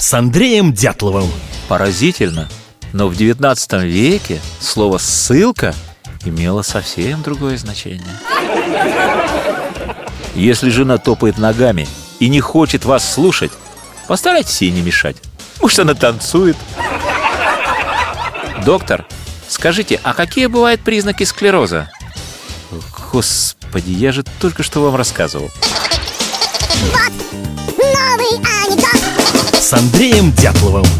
с Андреем Дятловым. Поразительно, но в 19 веке слово «ссылка» имело совсем другое значение. Если жена топает ногами и не хочет вас слушать, постарайтесь ей не мешать. Может, она танцует. Доктор, скажите, а какие бывают признаки склероза? Господи, я же только что вам рассказывал. Вот новый анекдот. С Андреем Дятловым.